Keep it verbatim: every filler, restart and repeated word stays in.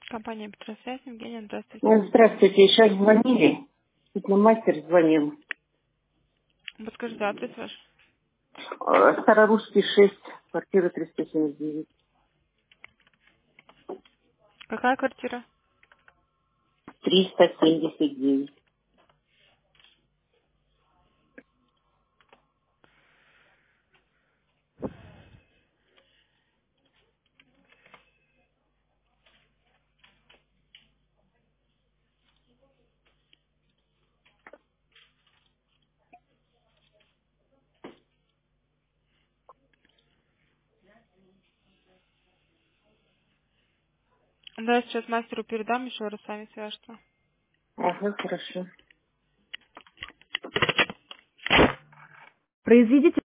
Компания Петросвязь, Евгения, здравствуйте. Ну, здравствуйте, сейчас звонили. Тут на мастер звонил. Подскажите адрес ваш. Э, Старорусский шесть, квартира триста семьдесят девять. Какая квартира? триста семьдесят девять. Да, я сейчас мастеру передам, еще раз с вами свяжется. Ага, хорошо. Произведите